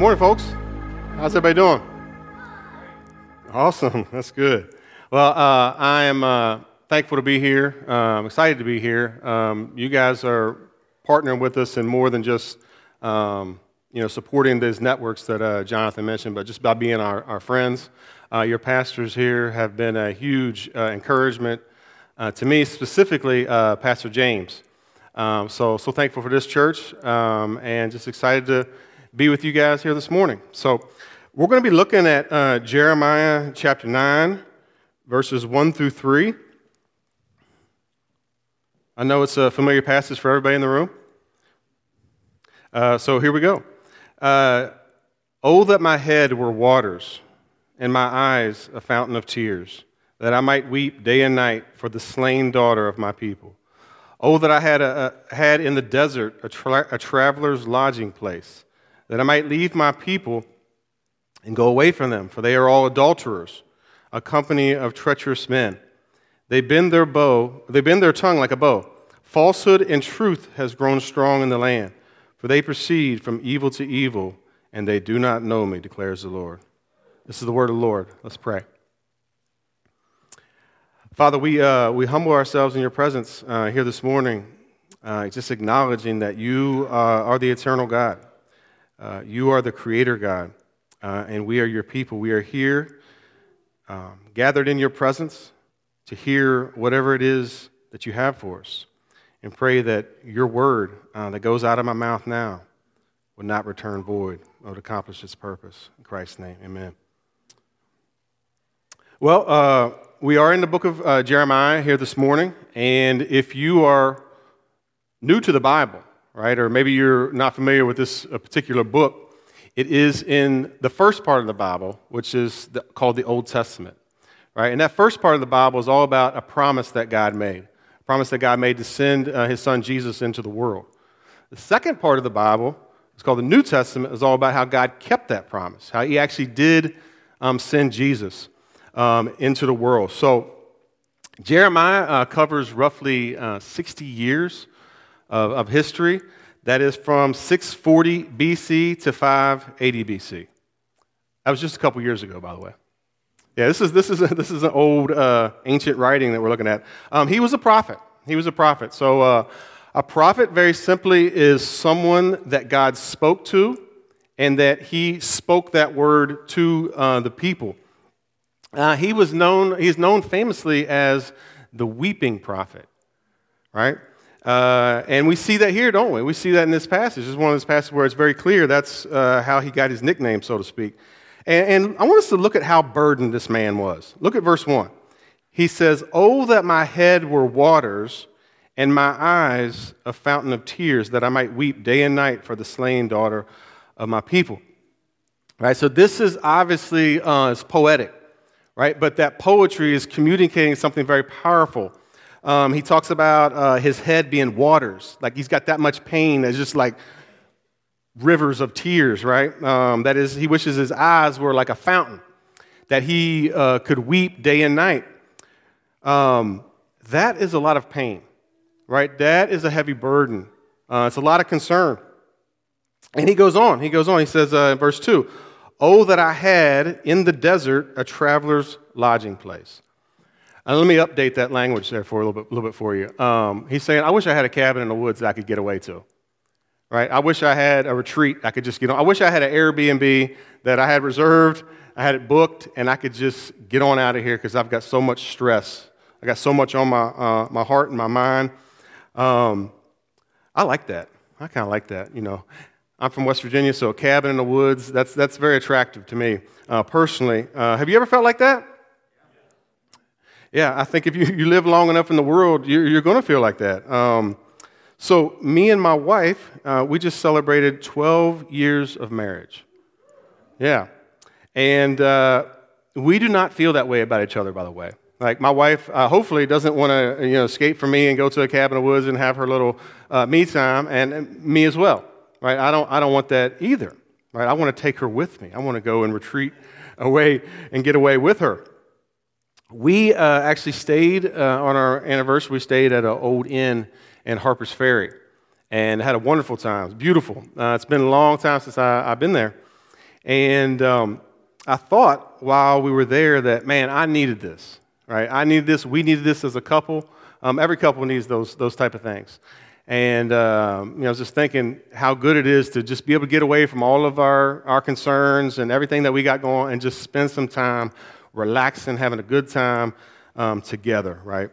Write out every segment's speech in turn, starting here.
Morning, folks. How's everybody doing? Awesome. That's good. Well, I am thankful to be here. I'm excited to be here. You guys are partnering with us in more than just supporting these networks that Jonathan mentioned, but just by being our friends. Your pastors here have been a huge encouragement to me, specifically Pastor James. So thankful for this church and just excited to be with you guys here this morning. So we're going to be looking at Jeremiah chapter 9, verses 1 through 3. I know it's a familiar passage for everybody in the room. So here we go. Oh, that my head were waters, and my eyes a fountain of tears, that I might weep day and night for the slain daughter of my people. Oh, that I had in the desert a traveler's lodging place, that I might leave my people and go away from them, for they are all adulterers, a company of treacherous men. They bend their tongue like a bow. Falsehood and truth has grown strong in the land, for they proceed from evil to evil, and they do not know me, declares the Lord. This is the word of the Lord. Let's pray. Father, we humble ourselves in your presence here this morning, just acknowledging that you are the eternal God. You are the creator God, and we are your people. We are here gathered in your presence to hear whatever it is that you have for us, and pray that your word that goes out of my mouth now would not return void, but accomplish its purpose. In Christ's name, amen. Well, we are in the book of Jeremiah here this morning, and if you are new to the Bible, right, or maybe you're not familiar with this particular book, it is in the first part of the Bible, which is called the Old Testament, right? And that first part of the Bible is all about a promise that God made, a promise that God made to send his son Jesus into the world. The second part of the Bible, it's called the New Testament, is all about how God kept that promise, how he actually did send Jesus into the world. So Jeremiah covers roughly 60 years of history. That is from 640 BC to 580 BC. That was just a couple years ago, by the way. Yeah, this is an old ancient writing that we're looking at. He was a prophet. So a prophet, very simply, is someone that God spoke to, and that he spoke that word to the people. He's known famously as the weeping prophet, right? And we see that here, don't we? We see that in this passage. This is one of those passages where it's very clear that's how he got his nickname, so to speak. And I want us to look at how burdened this man was. Look at verse 1. He says, "Oh, that my head were waters, and my eyes a fountain of tears, that I might weep day and night for the slain daughter of my people." Right? So this is obviously it's poetic, right? But that poetry is communicating something very powerful. He talks about his head being waters, like he's got that much pain. It's just like rivers of tears, right? That is, he wishes his eyes were like a fountain, that he could weep day and night. That is a lot of pain, right? That is a heavy burden. It's a lot of concern. And he goes on. He says in verse 2, "Oh, that I had in the desert a traveler's lodging place." Let me update that language there for a little bit for you. He's saying, I wish I had a cabin in the woods that I could get away to, right? I wish I had a retreat I could just get on. I wish I had an Airbnb that I had reserved, I had it booked, and I could just get on out of here because I've got so much stress. I got so much on my heart and my mind. I like that. I kind of like that, you know. I'm from West Virginia, so a cabin in the woods, that's very attractive to me personally. Have you ever felt like that? Yeah, I think if you live long enough in the world, you're going to feel like that. So me and my wife, we just celebrated 12 years of marriage. Yeah. And we do not feel that way about each other, by the way. Like my wife hopefully doesn't want to escape from me and go to a cabin in the woods and have her little me time, and me as well. Right? I don't want that either. Right? I want to take her with me. I want to go and retreat away and get away with her. We actually stayed on our anniversary. We stayed at an old inn in Harper's Ferry and had a wonderful time. It was beautiful. It's been a long time since I've been there. And I thought while we were there that, man, I needed this, right? I needed this. We needed this as a couple. Every couple needs those type of things. And I was just thinking how good it is to just be able to get away from all of our concerns and everything that we got going and just spend some time relaxing, having a good time together, right?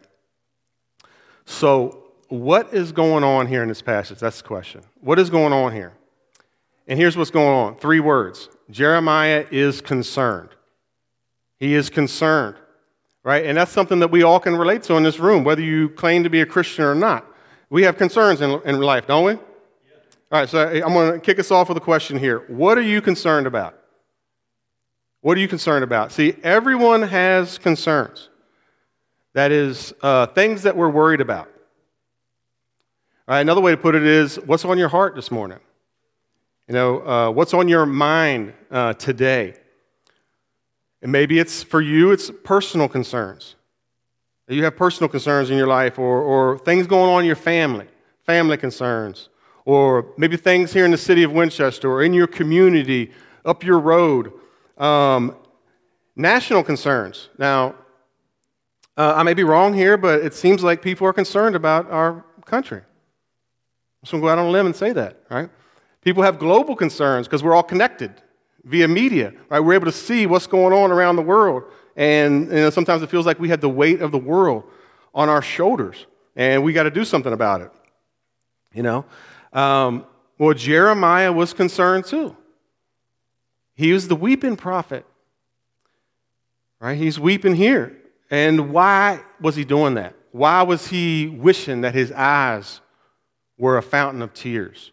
So what is going on here in this passage? That's the question. What is going on here? And here's what's going on. 3 words. Jeremiah is concerned. He is concerned, right? And that's something that we all can relate to in this room, whether you claim to be a Christian or not. We have concerns in life, don't we? Yeah. All right, so I'm going to kick us off with a question here. What are you concerned about? What are you concerned about? See, everyone has concerns. That is, things that we're worried about. All right, another way to put it is, what's on your heart this morning? What's on your mind today? And maybe it's, for you, it's personal concerns. You have personal concerns in your life or things going on in your family concerns, or maybe things here in the city of Winchester or in your community, up your road. National concerns. Now, I may be wrong here, but it seems like people are concerned about our country. I'm just going to go out on a limb and say that, right? People have global concerns because we're all connected via media, right? We're able to see what's going on around the world. And sometimes it feels like we had the weight of the world on our shoulders, and we got to do something about it. Well, Jeremiah was concerned too. He was the weeping prophet, right? He's weeping here. And why was he doing that? Why was he wishing that his eyes were a fountain of tears?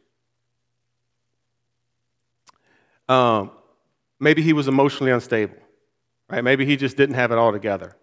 Maybe he was emotionally unstable. Right? Maybe he just didn't have it all together,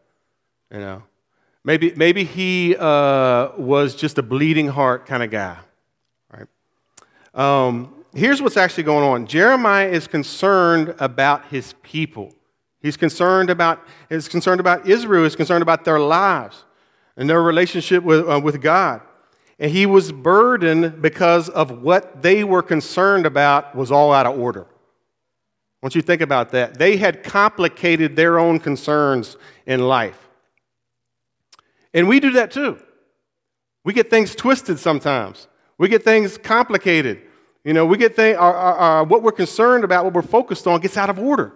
Maybe he was just a bleeding heart kind of guy, right? Here's what's actually going on. Jeremiah is concerned about his people. He's concerned about Israel. He's concerned about their lives and their relationship with God. And he was burdened because of what they were concerned about was all out of order. I want you to think about that. They had complicated their own concerns in life. And we do that too. We get things twisted sometimes. We get things complicated. We get what we're concerned about, what we're focused on gets out of order.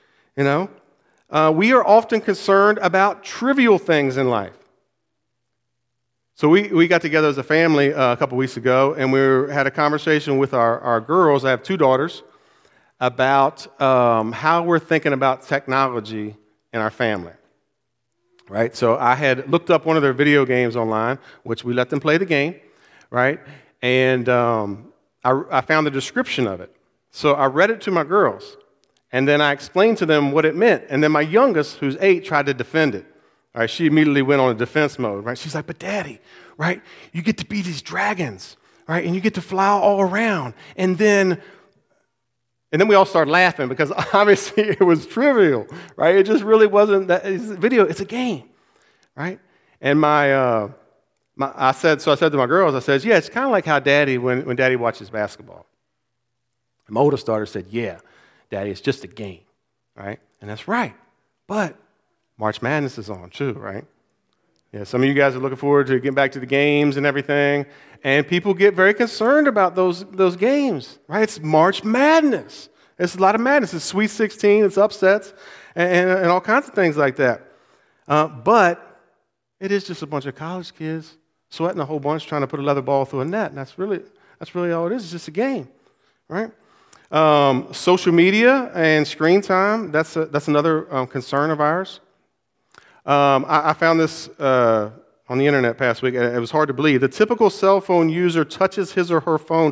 We are often concerned about trivial things in life. So we got together as a family a couple weeks ago, and we had a conversation with our girls. I have 2 daughters. About how we're thinking about technology in our family, right? So I had looked up one of their video games online, which we let them play the game, right? And I found the description of it. So I read it to my girls, and then I explained to them what it meant. And then my youngest, who's 8, tried to defend it. All right, she immediately went on a defense mode, right? She's like, but Daddy, right, you get to be these dragons, right? And you get to fly all around, and then we all started laughing because obviously it was trivial, right? It just really wasn't that video. It's a game, right? And I said to my girls, I said, yeah, it's kind of like how Daddy, when Daddy watches basketball. And my oldest daughter said, yeah, Daddy, it's just a game, right? And that's right. But March Madness is on too, right? Yeah, some of you guys are looking forward to getting back to the games and everything, and people get very concerned about those games, right? It's March Madness. It's a lot of madness. It's Sweet 16. It's upsets and all kinds of things like that. But it is just a bunch of college kids sweating a whole bunch trying to put a leather ball through a net, and that's really all it is. It's just a game, right? Social media and screen time, that's another concern of ours. I found this on the internet past week, and it was hard to believe. The typical cell phone user touches his or her phone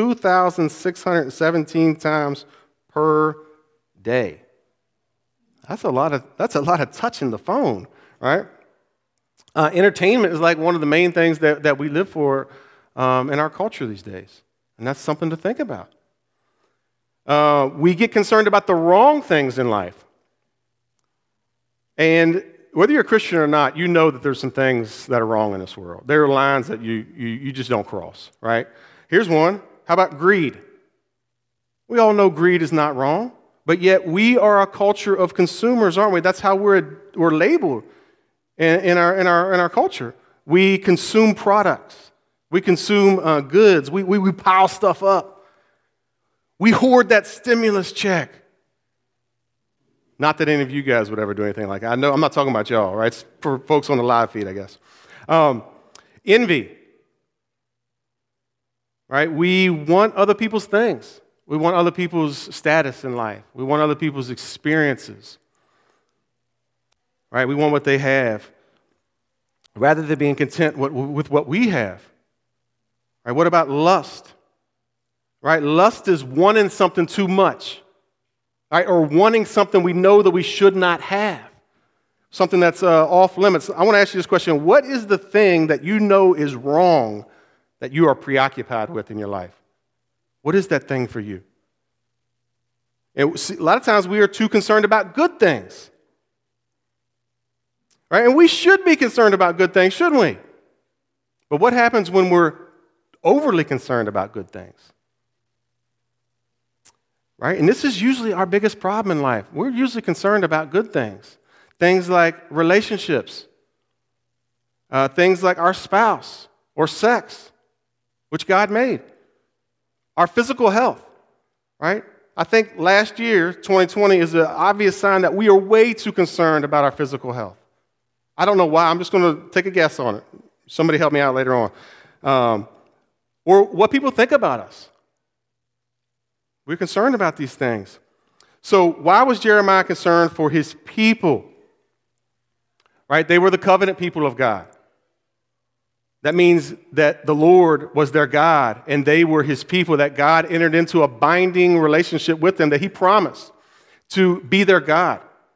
2,617 times per day. That's a lot of touching the phone, right? Entertainment is like one of the main things that we live for in our culture these days, and that's something to think about. We get concerned about the wrong things in life. And whether you're a Christian or not, you know that there's some things that are wrong in this world. There are lines that you just don't cross, right? Here's one. How about greed? We all know greed is not wrong, But yet we are a culture of consumers, aren't we? That's how we're labeled in our culture. We consume products. We consume goods. We pile stuff up. We hoard that stimulus check. Not that any of you guys would ever do anything like that. I know I'm not talking about y'all, right? It's for folks on the live feed, I guess. Envy. Right? We want other people's things. We want other people's status in life. We want other people's experiences. Right? We want what they have rather than being content with what we have. Right? What about lust? Right? Lust is wanting something too much. Right? Or wanting something we know that we should not have. Something that's off limits. I want to ask you this question. What is the thing that you know is wrong that you are preoccupied with in your life? What is that thing for you? And see, a lot of times we are too concerned about good things. Right? And we should be concerned about good things, shouldn't we? But what happens when we're overly concerned about good things? Right? And this is usually our biggest problem in life. We're usually concerned about good things. Things like relationships. Things like our spouse or sex, which God made. Our physical health, right? I think last year, 2020, is an obvious sign that we are way too concerned about our physical health. I don't know why. I'm just going to take a guess on it. Somebody help me out later on. Or what people think about us. We're concerned about these things. So why was Jeremiah concerned for his people? Right? They were the covenant people of God. That means that the Lord was their God and they were his people, that God entered into a binding relationship with them, that he promised to be their God.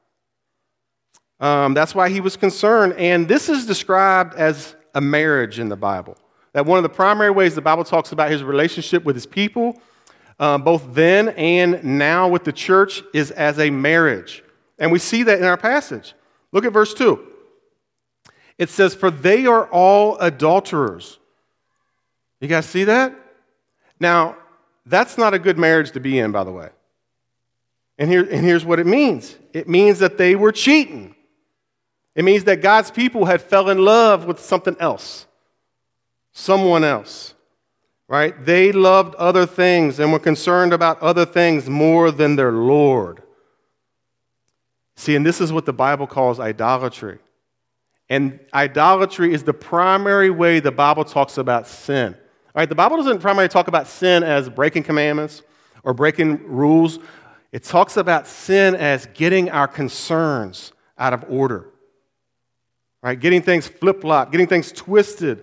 That's why he was concerned. And this is described as a marriage in the Bible. That one of the primary ways the Bible talks about his relationship with his people, both then and now with the church, is as a marriage. And we see that in our passage. Look at verse 2. It says, "For they are all adulterers." You guys see that? Now, that's not a good marriage to be in, by the way. And here's what it means. It means that they were cheating. It means that God's people had fell in love with something else, someone else, right? They loved other things and were concerned about other things more than their Lord. See, and this is what the Bible calls idolatry. And idolatry is the primary way the Bible talks about sin. All right, the Bible doesn't primarily talk about sin as breaking commandments or breaking rules. It talks about sin as getting our concerns out of order. Right? Getting things flip-flopped, getting things twisted.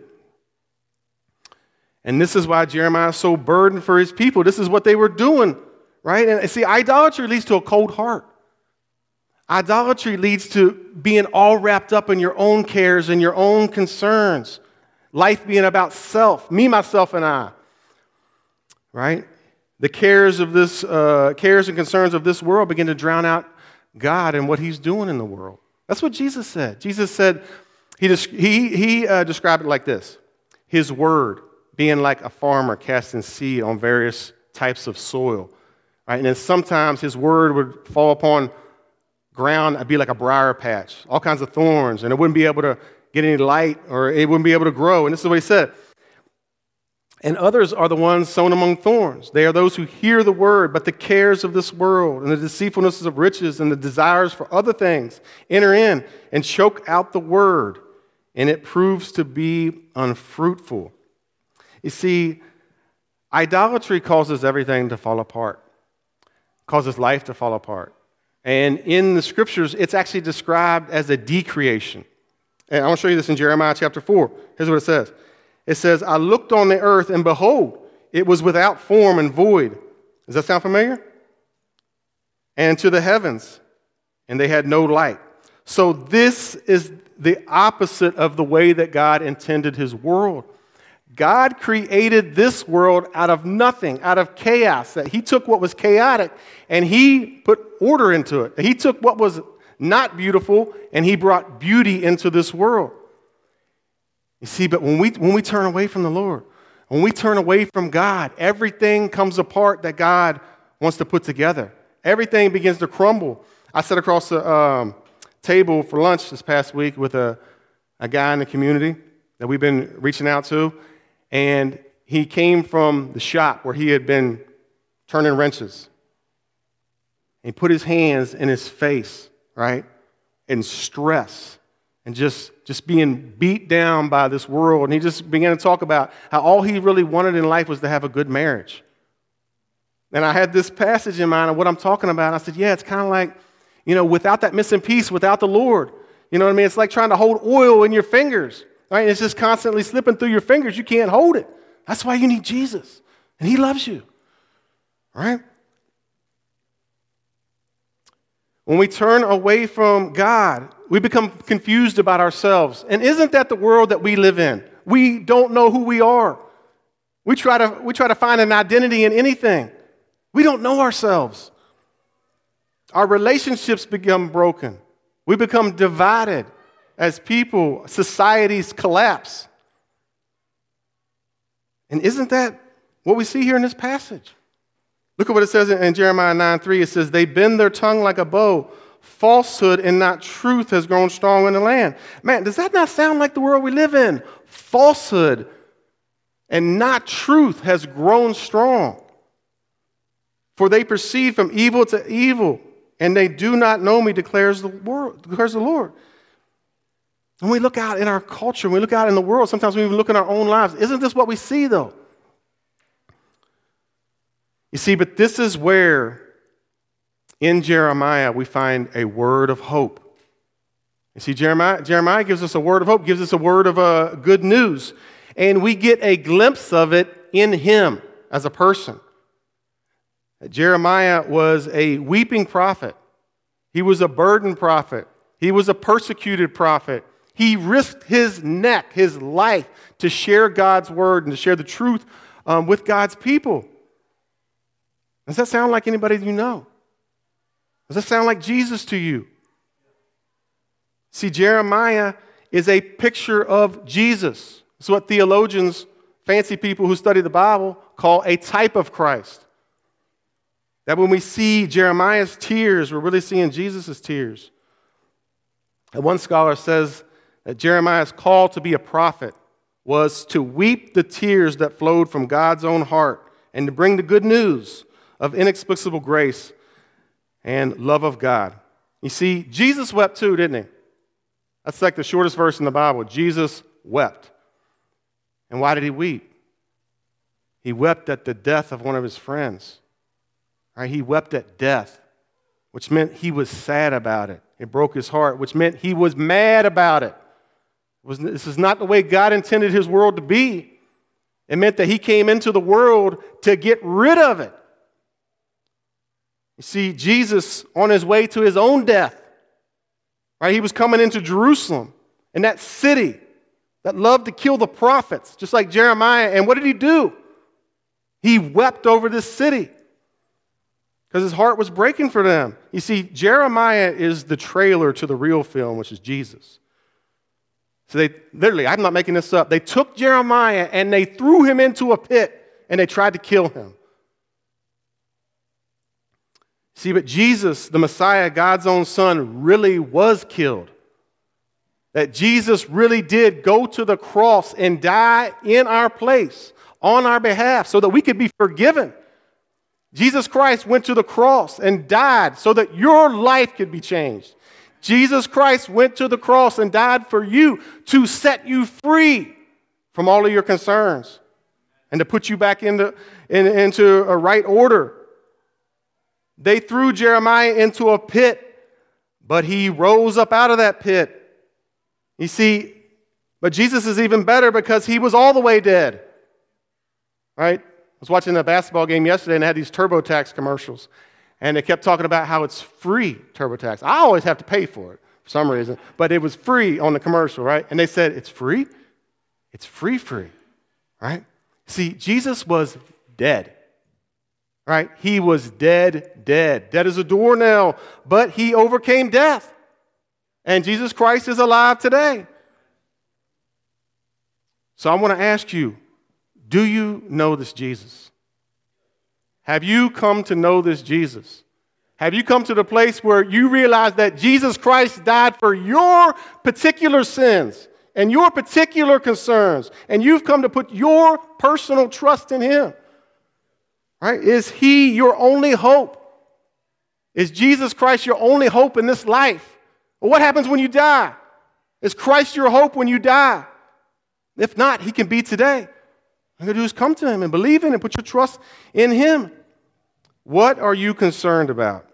And this is why Jeremiah is so burdened for his people. This is what they were doing, right? And see, idolatry leads to a cold heart. Idolatry leads to being all wrapped up in your own cares and your own concerns. Life being about self, me, myself, and I. Right? The cares and concerns of this world begin to drown out God and what he's doing in the world. That's what Jesus said. Jesus said, he described it like this. His word being like a farmer casting seed on various types of soil. Right? And then sometimes his word would fall upon ground, it'd be like a briar patch, all kinds of thorns, and it wouldn't be able to get any light, or it wouldn't be able to grow. And this is what he said. And others are the ones sown among thorns. They are those who hear the word, but the cares of this world and the deceitfulnesses of riches and the desires for other things enter in and choke out the word, and it proves to be unfruitful. You see, idolatry causes everything to fall apart, causes life to fall apart. And in the scriptures, it's actually described as a decreation. And I want to show you this in Jeremiah chapter 4. Here's what it says. It says, "I looked on the earth, and behold, it was without form and void." Does that sound familiar? "And to the heavens, and they had no light." So this is the opposite of the way that God intended his world. God created this world out of nothing, out of chaos. That he took what was chaotic and he put order into it. He took what was not beautiful and he brought beauty into this world. You see, but when we turn away from the Lord, when we turn away from God, everything comes apart that God wants to put together. everything begins to crumble. I sat across the table for lunch this past week with a guy in the community that we've been reaching out to, and he came from the shop where he had been turning wrenches. He put his hands in his face, right, in stress and just being beat down by this world. And he just began to talk about how all he really wanted in life was to have a good marriage. And I had this passage in mind of what I'm talking about. I said, yeah, it's kind of like, without that missing piece, without the Lord. You know what I mean? It's like trying to hold oil in your fingers, right? It's just constantly slipping through your fingers. You can't hold it. That's why you need Jesus. And he loves you, right? When we turn away from God, we become confused about ourselves. And isn't that the world that we live in? We don't know who we are. We try to find an identity in anything. We don't know ourselves. Our relationships become broken. We become divided as people. Societies collapse. And isn't that what we see here in this passage? Look at what it says in Jeremiah 9:3. It says, they bend their tongue like a bow. Falsehood and not truth has grown strong in the land. Man, does that not sound like the world we live in? Falsehood and not truth has grown strong. For they proceed from evil to evil, and they do not know me, declares the Lord. When we look out in our culture, when we look out in the world, sometimes we even look in our own lives. Isn't this what we see, though? You see, but this is where, in Jeremiah, we find a word of hope. You see, Jeremiah gives us a word of hope, gives us a word of good news, and we get a glimpse of it in him as a person. Jeremiah was a weeping prophet. He was a burdened prophet. He was a persecuted prophet. He risked his neck, his life, to share God's word and to share the truth with God's people. Does that sound like anybody you know? Does that sound like Jesus to you? See, Jeremiah is a picture of Jesus. It's what theologians, fancy people who study the Bible, call a type of Christ. That when we see Jeremiah's tears, we're really seeing Jesus' tears. And one scholar says that Jeremiah's call to be a prophet was to weep the tears that flowed from God's own heart and to bring the good news of inexplicable grace and love of God. You see, Jesus wept too, didn't he? That's like the shortest verse in the Bible. Jesus wept. And why did he weep? He wept at the death of one of his friends. Right? He wept at death, which meant he was sad about it. It broke his heart, which meant he was mad about it. This is not the way God intended his world to be. It meant that he came into the world to get rid of it. You see, Jesus, on his way to his own death, right? He was coming into Jerusalem, and that city that loved to kill the prophets, just like Jeremiah. And what did he do? He wept over this city because his heart was breaking for them. You see, Jeremiah is the trailer to the real film, which is Jesus. So they literally, I'm not making this up, they took Jeremiah and they threw him into a pit and they tried to kill him. See, but Jesus, the Messiah, God's own Son, really was killed. That Jesus really did go to the cross and die in our place, on our behalf, so that we could be forgiven. Jesus Christ went to the cross and died so that your life could be changed. Jesus Christ went to the cross and died for you to set you free from all of your concerns and to put you back into a right order. They threw Jeremiah into a pit, but he rose up out of that pit. You see, but Jesus is even better because he was all the way dead. Right? I was watching a basketball game yesterday and they had these TurboTax commercials. And they kept talking about how it's free TurboTax. I always have to pay for it for some reason, but it was free on the commercial, right? And they said, it's free? It's free, right? See, Jesus was dead, right? He was dead as a doornail, but he overcame death. And Jesus Christ is alive today. So I want to ask you, do you know this Jesus? Have you come to know this Jesus? Have you come to the place where you realize that Jesus Christ died for your particular sins and your particular concerns, and you've come to put your personal trust in him? Right? Is he your only hope? Is Jesus Christ your only hope in this life? Well, what happens when you die? Is Christ your hope when you die? If not, he can be today. All you got to do is come to him and believe in and put your trust in him. What are you concerned about?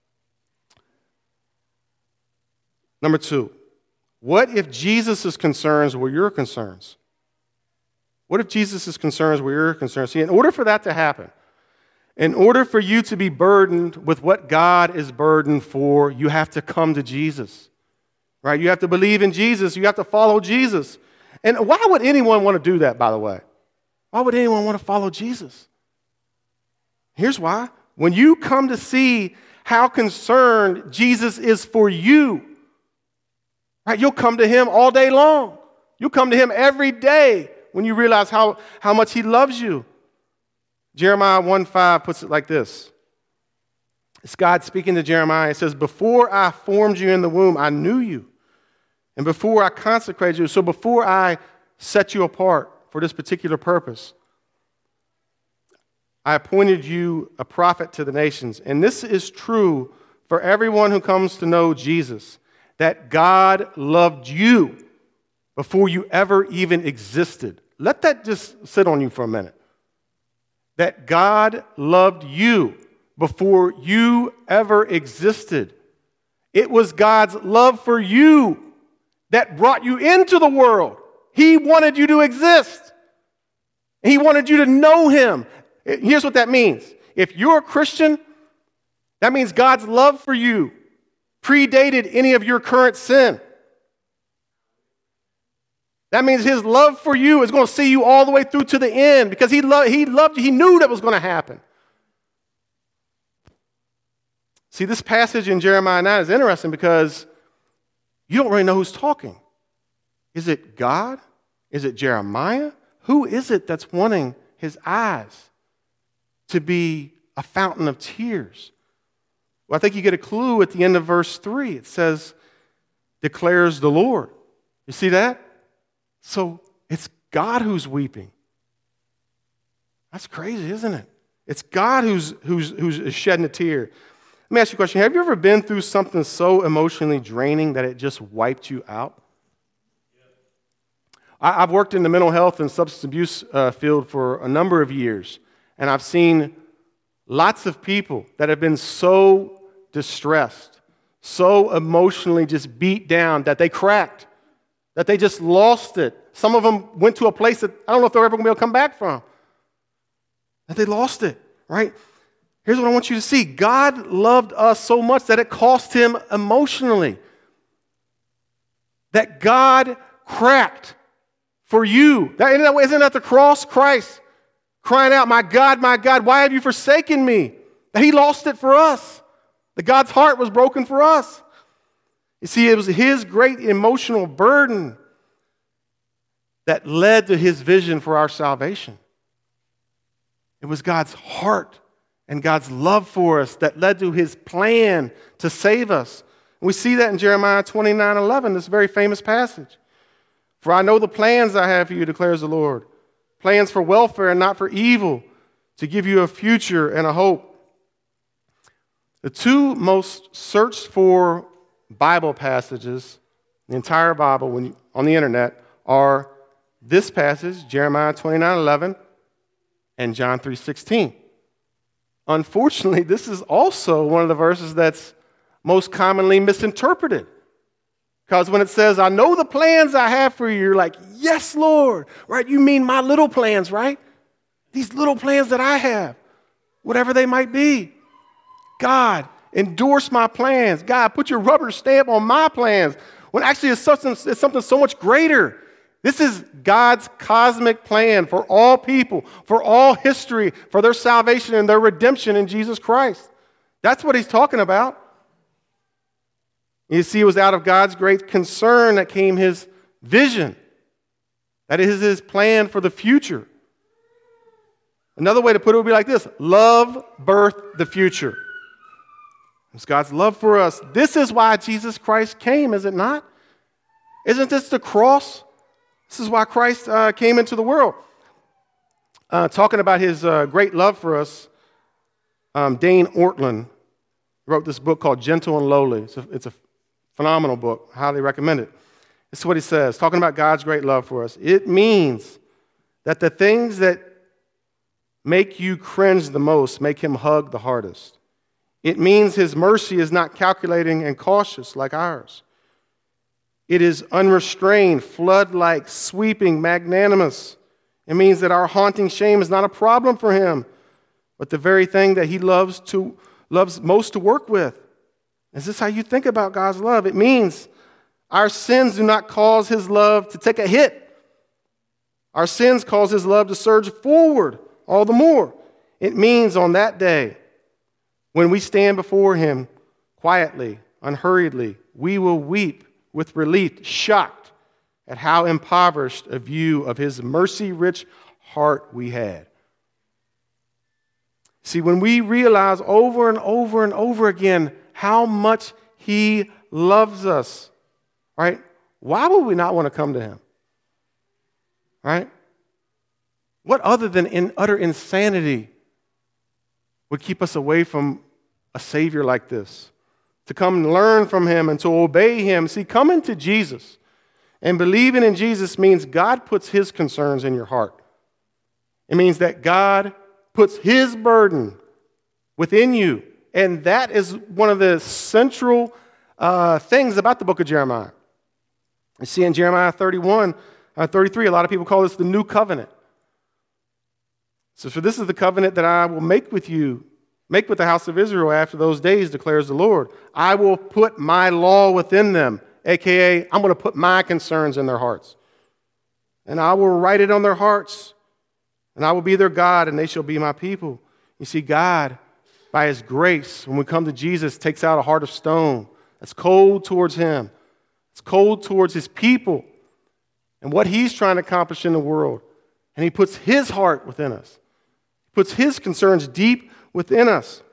Number 2, what if Jesus' concerns were your concerns? What if Jesus' concerns were your concerns? See, in order for that to happen, in order for you to be burdened with what God is burdened for, you have to come to Jesus, right? You have to believe in Jesus. You have to follow Jesus. And why would anyone want to do that, by the way? Why would anyone want to follow Jesus? Here's why. When you come to see how concerned Jesus is for you, right, you'll come to him all day long. You'll come to him every day when you realize how much he loves you. Jeremiah 1:5 puts it like this. It's God speaking to Jeremiah. It says, before I formed you in the womb, I knew you. And before I consecrated you, so before I set you apart for this particular purpose, I appointed you a prophet to the nations. And this is true for everyone who comes to know Jesus, that God loved you before you ever even existed. Let that just sit on you for a minute. That God loved you before you ever existed. It was God's love for you that brought you into the world. He wanted you to exist. He wanted you to know him. Here's what that means. If you're a Christian, that means God's love for you predated any of your current sin. That means his love for you is going to see you all the way through to the end because he loved you. He knew that was going to happen. See, this passage in Jeremiah 9 is interesting because you don't really know who's talking. Is it God? Is it Jeremiah? Who is it that's wanting his eyes to be a fountain of tears? Well, I think you get a clue at the end of verse 3. It says, declares the Lord. You see that? So it's God who's weeping. That's crazy, isn't it? It's God who's shedding a tear. Let me ask you a question. Have you ever been through something so emotionally draining that it just wiped you out? I've worked in the mental health and substance abuse field for a number of years, and I've seen lots of people that have been so distressed, so emotionally just beat down that they cracked, that they just lost it. Some of them went to a place that I don't know if they're ever going to be able to come back from. That they lost it, right? Here's what I want you to see. God loved us so much that it cost him emotionally. That God cracked for you. Isn't that the cross? Christ crying out, my God, why have you forsaken me? That he lost it for us. That God's heart was broken for us. You see, it was his great emotional burden that led to his vision for our salvation. It was God's heart and God's love for us that led to his plan to save us. We see that in Jeremiah 29:11, this very famous passage. For I know the plans I have for you, declares the Lord. Plans for welfare and not for evil, to give you a future and a hope. The two most searched for Bible passages, the entire Bible on the internet, are this passage, Jeremiah 29:11, and John 3:16. Unfortunately, this is also one of the verses that's most commonly misinterpreted. Because when it says, I know the plans I have for you, you're like, yes, Lord, right? You mean my little plans, right? These little plans that I have, whatever they might be. God, endorse my plans. God, put your rubber stamp on my plans. When actually it's something so much greater. This is God's cosmic plan for all people, for all history, for their salvation and their redemption in Jesus Christ. That's what he's talking about. You see, it was out of God's great concern that came his vision. That is his plan for the future. Another way to put it would be like this: love birthed the future. It's God's love for us. This is why Jesus Christ came, is it not? Isn't this the cross? This is why Christ came into the world. Talking about his great love for us, Dane Ortlund wrote this book called Gentle and Lowly. It's a phenomenal book. Highly recommend it. This is what he says, talking about God's great love for us. It means that the things that make you cringe the most make him hug the hardest. It means his mercy is not calculating and cautious like ours. It is unrestrained, flood-like, sweeping, magnanimous. It means that our haunting shame is not a problem for him, but the very thing that he loves most to work with. Is this how you think about God's love? It means our sins do not cause his love to take a hit. Our sins cause his love to surge forward all the more. It means on that day, when we stand before him quietly, unhurriedly, we will weep with relief, shocked at how impoverished a view of his mercy-rich heart we had. See, when we realize over and over and over again how much he loves us, right? Why would we not want to come to him? Right? What other than utter insanity would keep us away from a Savior like this? To come and learn from him and to obey him. See, coming to Jesus and believing in Jesus means God puts his concerns in your heart. It means that God puts his burden within you. And that is one of the central things about the book of Jeremiah. You see in Jeremiah 33, a lot of people call this the new covenant. So for this is the covenant that I will make with you, make with the house of Israel after those days, declares the Lord. I will put my law within them, a.k.a. I'm going to put my concerns in their hearts. And I will write it on their hearts. And I will be their God, and they shall be my people. You see, God, by his grace, when we come to Jesus, takes out a heart of stone that's cold towards him. It's cold towards his people and what he's trying to accomplish in the world. And he puts his heart within us. He puts his concerns deep within us.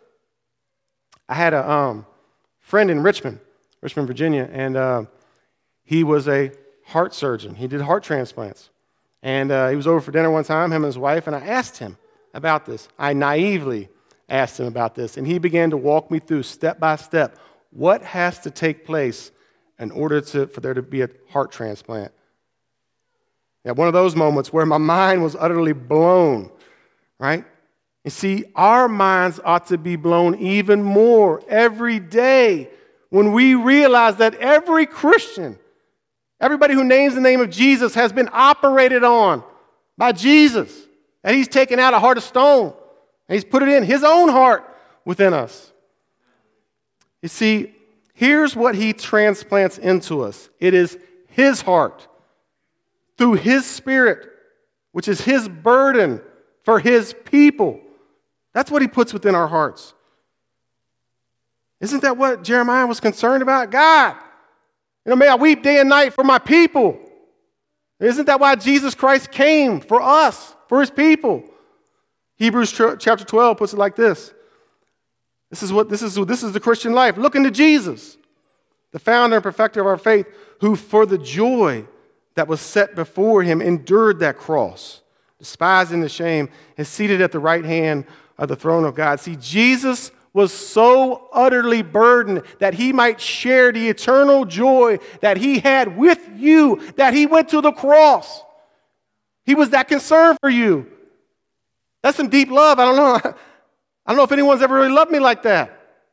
I had a friend in Richmond, Virginia, and he was a heart surgeon. He did heart transplants. And he was over for dinner one time, him and his wife, and I asked him about this. I naively asked him about this, and he began to walk me through step by step what has to take place in order for there to be a heart transplant. Yeah, one of those moments where my mind was utterly blown, right? You see, our minds ought to be blown even more every day when we realize that every Christian, everybody who names the name of Jesus has been operated on by Jesus. And he's taken out a heart of stone. And he's put it in his own heart within us. You see, here's what he transplants into us. It is his heart through his Spirit, which is his burden for his people. That's what he puts within our hearts. Isn't that what Jeremiah was concerned about? God, may I weep day and night for my people. Isn't that why Jesus Christ came for us, for his people? Hebrews chapter 12 puts it like this. This is the Christian life. Look into Jesus, the founder and perfecter of our faith, who for the joy that was set before him endured that cross, despising the shame, and seated at the right hand of the throne of God. See, Jesus was so utterly burdened that he might share the eternal joy that he had with you, that he went to the cross. He was that concerned for you. That's some deep love. I don't know if anyone's ever really loved me like that.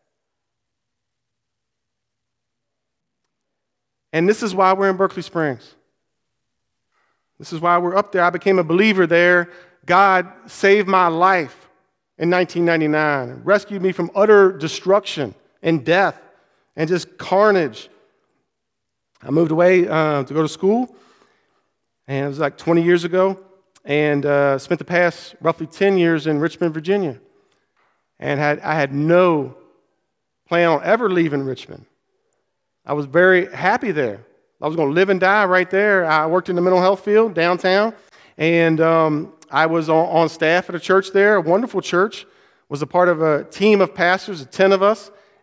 And this is why we're in Berkeley Springs. This is why we're up there. I became a believer there. God saved my life in 1999, rescued me from utter destruction and death and just carnage. I moved away to go to school, and it was like 20 years ago, and spent the past roughly 10 years in Richmond, Virginia. And I had no plan on ever leaving Richmond. I was very happy there. I was going to live and die right there. I worked in the mental health field downtown, and I was on staff at a church there, a wonderful church. Was a part of a team of pastors, 10 of us,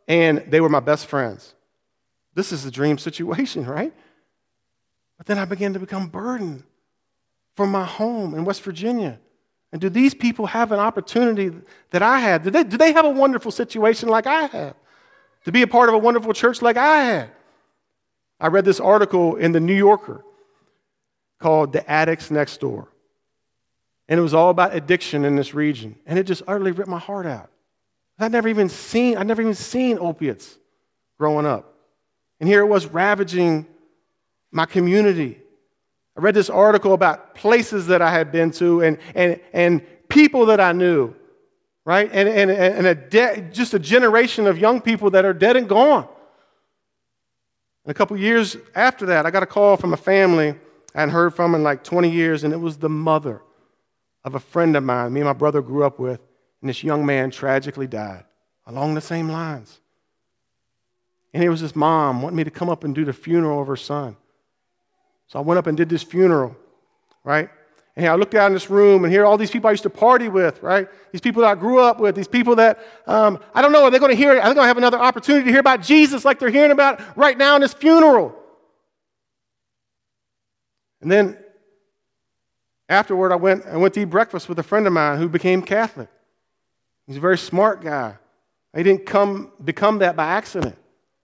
and they were my best friends. This is the dream situation, right? But then I began to become burdened for my home in West Virginia. And do these people have an opportunity that I had? Do they have a wonderful situation like I have? To be a part of a wonderful church like I had? I read this article in the New Yorker called The Addicts Next Door. And it was all about addiction in this region. And it just utterly ripped my heart out. I'd never even seen opiates growing up. And here it was ravaging my community. I read this article about places that I had been to and people that I knew, right? And just a generation of young people that are dead and gone. And a couple years after that, I got a call from a family I hadn't heard from in like 20 years, and it was the mother of a friend of mine me and my brother grew up with, and this young man tragically died along the same lines. And here was this mom wanting me to come up and do the funeral of her son. So I went up and did this funeral, right? And I looked out in this room, and here are all these people I used to party with, right? These people that I grew up with, these people that, I don't know, are they going to hear, are they going to have another opportunity to hear about Jesus like they're hearing about right now in this funeral? And then afterward, I went to eat breakfast with a friend of mine who became Catholic. He's a very smart guy. He didn't become that by accident.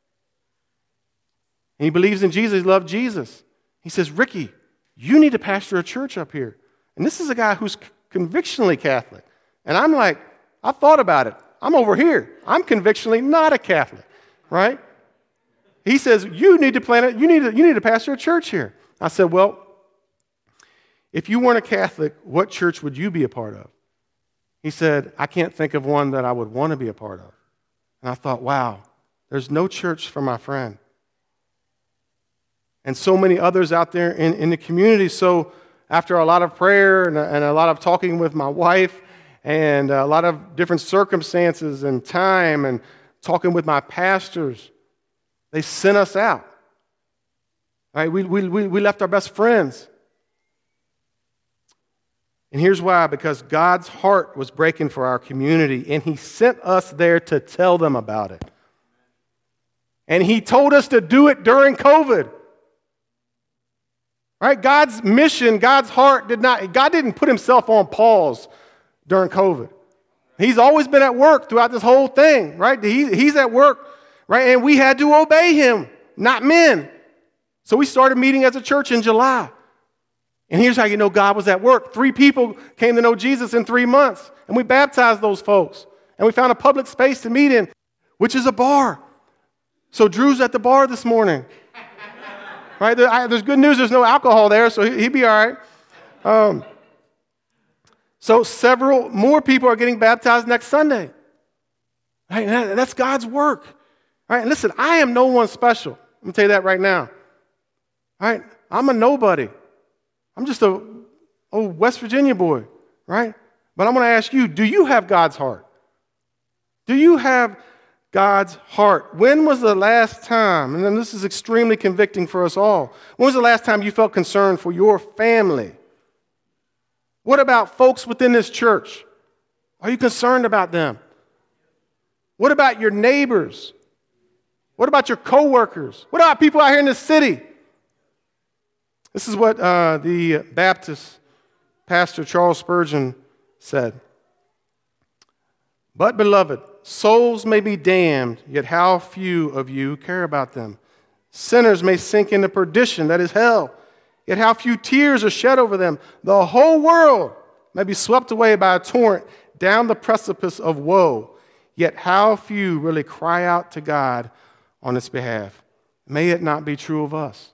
And he believes in Jesus. He loved Jesus. He says, Ricky, you need to pastor a church up here. And this is a guy who's convictionally Catholic. And I'm like, I thought about it. I'm over here. I'm convictionally not a Catholic, right? He says, you need to pastor a church here. I said, well, if you weren't a Catholic, what church would you be a part of? He said, I can't think of one that I would want to be a part of. And I thought, wow, there's no church for my friend. And so many others out there in the community. So after a lot of prayer and a lot of talking with my wife and a lot of different circumstances and time and talking with my pastors, they sent us out. Right? We left our best friends. And here's why, because God's heart was breaking for our community, and he sent us there to tell them about it. And he told us to do it during COVID. Right? God's mission, God's heart God didn't put himself on pause during COVID. He's always been at work throughout this whole thing, right? He's at work, right? And we had to obey him, not men. So we started meeting as a church in July. And here's how you know God was at work. 3 people came to know Jesus in 3 months, and we baptized those folks. And we found a public space to meet in, which is a bar. So Drew's at the bar this morning. Right? There's good news, there's no alcohol there, so he'd be all right. So several more people are getting baptized next Sunday. Right? And that's God's work. Right? And listen, I am no one special. Let me tell you that right now. Right? I'm a nobody. I'm just a West Virginia boy, right? But I'm going to ask you, do you have God's heart? Do you have God's heart? When was the last time, and then this is extremely convicting for us all, when was the last time you felt concerned for your family? What about folks within this church? Are you concerned about them? What about your neighbors? What about your coworkers? What about people out here in the city? This is what the Baptist pastor Charles Spurgeon said. But, beloved, souls may be damned, yet how few of you care about them. Sinners may sink into perdition, that is hell, yet how few tears are shed over them. The whole world may be swept away by a torrent down the precipice of woe, yet how few really cry out to God on its behalf. May it not be true of us.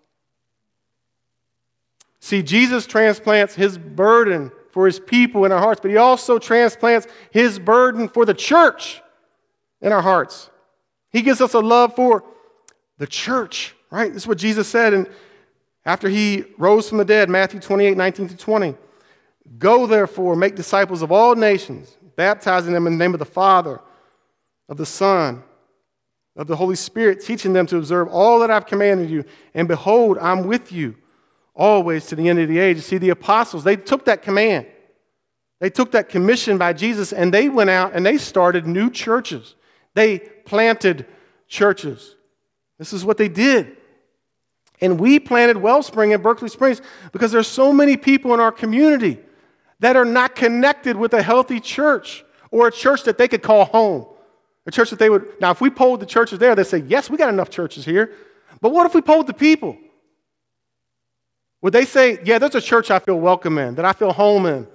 See, Jesus transplants his burden for his people in our hearts, but he also transplants his burden for the church in our hearts. He gives us a love for the church, right? This is what Jesus said and after he rose from the dead, Matthew 28:19-20. Go, therefore, make disciples of all nations, baptizing them in the name of the Father, of the Son, of the Holy Spirit, teaching them to observe all that I've commanded you. And behold, I'm with you always to the end of the age. You see, the apostles, they took that command. They took that commission by Jesus, and they went out and they started new churches. They planted churches. This is what they did. And we planted Wellspring in Berkeley Springs because there's so many people in our community that are not connected with a healthy church or a church that they could call home. A church that they would, now if we polled the churches there, they'd say, yes, we got enough churches here. But what if we polled the people? Would they say, yeah, there's a church I feel welcome in, that I feel home in?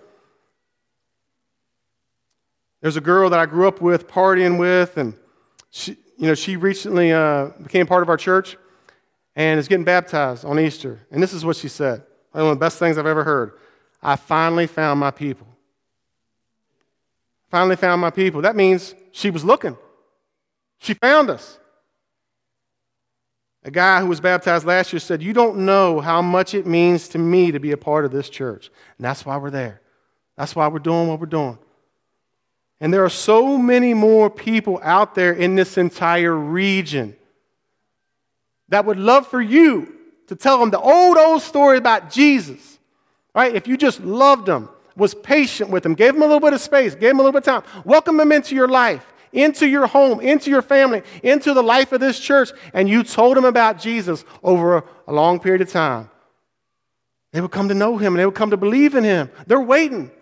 There's a girl that I grew up with, partying with, and she recently became part of our church and is getting baptized on Easter. And this is what she said. One of the best things I've ever heard. I finally found my people. Finally found my people. That means she was looking. She found us. A guy who was baptized last year said, you don't know how much it means to me to be a part of this church. And that's why we're there. That's why we're doing what we're doing. And there are so many more people out there in this entire region that would love for you to tell them the old story about Jesus. Right? If you just loved them, was patient with them, gave them a little bit of space, gave them a little bit of time, welcome them into your life, into your home, into your family, into the life of this church, and you told them about Jesus over a long period of time, they would come to know him and they would come to believe in him. They're waiting.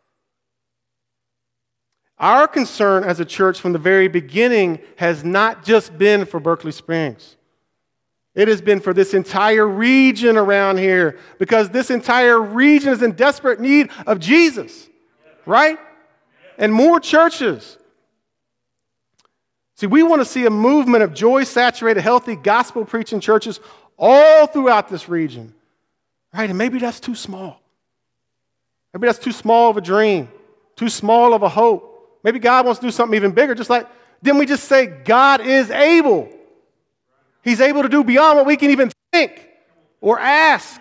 Our concern as a church from the very beginning has not just been for Berkeley Springs. It has been for this entire region around here because this entire region is in desperate need of Jesus, right? And more churches. See, we want to see a movement of joy-saturated, healthy, gospel-preaching churches all throughout this region, right? And maybe that's too small. Maybe that's too small of a dream, too small of a hope. Maybe God wants to do something even bigger, just like, didn't we just say God is able? He's able to do beyond what we can even think or ask.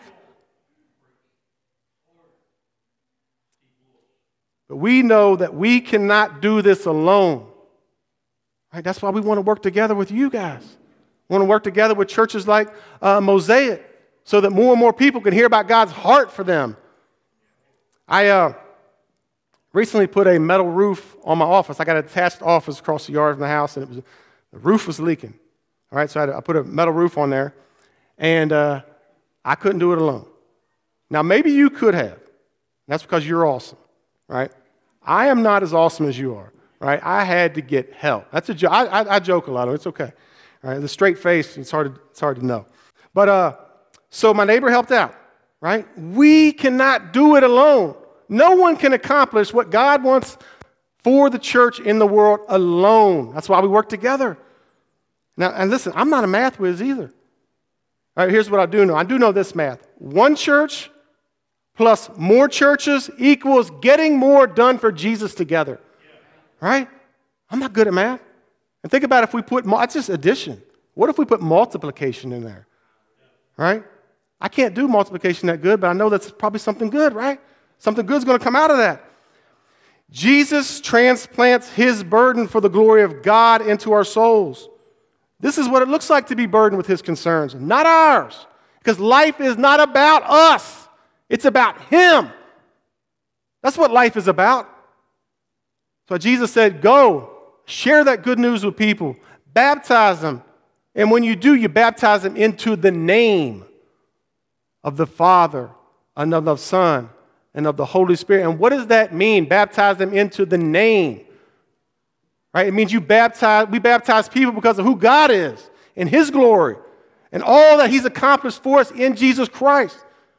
But we know that we cannot do this alone. Right? That's why we want to work together with you guys. We want to work together with churches like Mosaic so that more and more people can hear about God's heart for them. I recently put a metal roof on my office. I got an attached office across the yard from the house, and the roof was leaking. All right, so I put a metal roof on there, and I couldn't do it alone. Now, maybe you could have. That's because you're awesome, right? I am not as awesome as you are, right? I had to get help. That's a joke. I joke a lot. It's okay. All right, the straight face, it's hard to know. But so my neighbor helped out, right? We cannot do it alone. No one can accomplish what God wants for the church in the world alone. That's why we work together. Now, and listen, I'm not a math whiz either. All right, here's what I do know. I do know this math. One church plus more churches equals getting more done for Jesus together. Right? I'm not good at math. And think about if we put, it's just addition. What if we put multiplication in there? Right? I can't do multiplication that good, but I know that's probably something good, right? Something good's going to come out of that. Jesus transplants his burden for the glory of God into our souls. This is what it looks like to be burdened with his concerns, not ours. Because life is not about us. It's about him. That's what life is about. So Jesus said, go, share that good news with people, baptize them. And when you do, you baptize them into the name of the Father and of the Son and of the Holy Spirit. And what does that mean? Baptize them into the name. Right? It means we baptize people because of who God is and his glory and all that he's accomplished for us in Jesus Christ.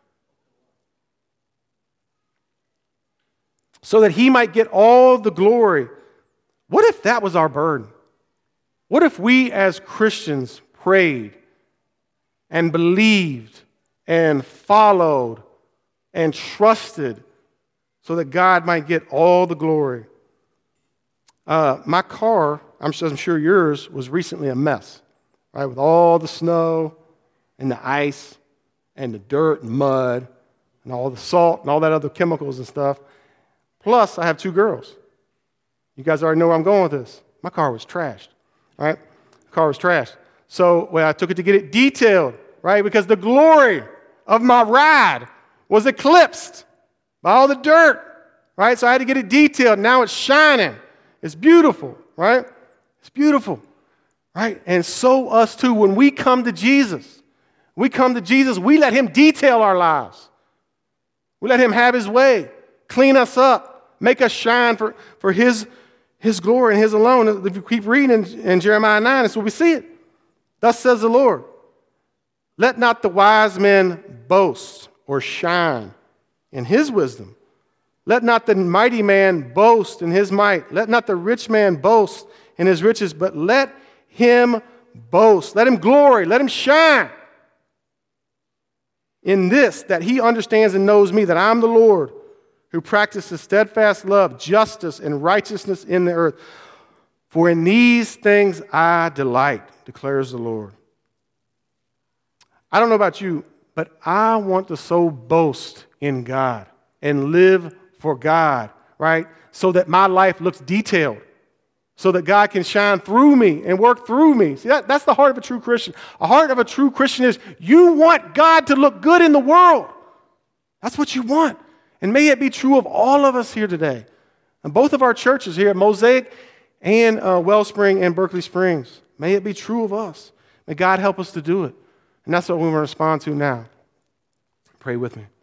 So that he might get all the glory. What if that was our burden? What if we as Christians prayed and believed and followed and trusted so that God might get all the glory? My car, I'm sure yours, was recently a mess, right? With all the snow and the ice and the dirt and mud and all the salt and all that other chemicals and stuff. Plus, I have two girls. You guys already know where I'm going with this. My car was trashed, right? The car was trashed. So I took it to get it detailed, right? Because the glory of my ride was eclipsed by all the dirt, right? So I had to get it detailed. Now it's shining. It's beautiful, right? It's beautiful, right? And so us too. When we come to Jesus, we let him detail our lives. We let him have his way, clean us up, make us shine for his glory and his alone. If you keep reading in Jeremiah 9, that's what we see it. Thus says the Lord, let not the wise man boast or shine in his wisdom. Let not the mighty man boast in his might. Let not the rich man boast in his riches, but let him boast. Let him glory. Let him shine in this, that he understands and knows me, that I'm the Lord who practices steadfast love, justice, and righteousness in the earth. For in these things I delight, declares the Lord. I don't know about you, but I want to so boast in God and live for God, right? So that my life looks detailed, so that God can shine through me and work through me. See, that's the heart of a true Christian. A heart of a true Christian is you want God to look good in the world. That's what you want. And may it be true of all of us here today. And both of our churches here at Mosaic and Wellspring and Berkeley Springs. May it be true of us. May God help us to do it. And that's what we want to respond to now. Pray with me.